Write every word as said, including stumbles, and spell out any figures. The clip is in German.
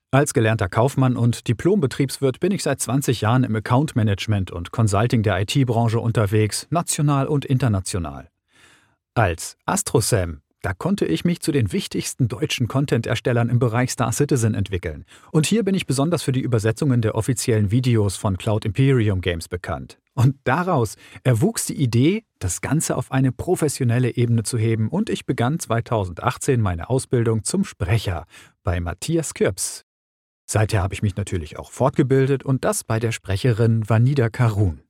Als gelernter Kaufmann und Diplom-Betriebswirt bin ich seit zwanzig Jahren im Account-Management und Consulting der I T-Branche unterwegs, national und international. Als AstroSam, da konnte ich mich zu den wichtigsten deutschen Content-Erstellern im Bereich Star Citizen entwickeln. Und hier bin ich besonders für die Übersetzungen der offiziellen Videos von Cloud Imperium Games bekannt. Und daraus erwuchs die Idee, das Ganze auf eine professionelle Ebene zu heben, und ich begann zweitausendachtzehn meine Ausbildung zum Sprecher bei Matthias Kürps. Seither habe ich mich natürlich auch fortgebildet, und das bei der Sprecherin Vanida Karun.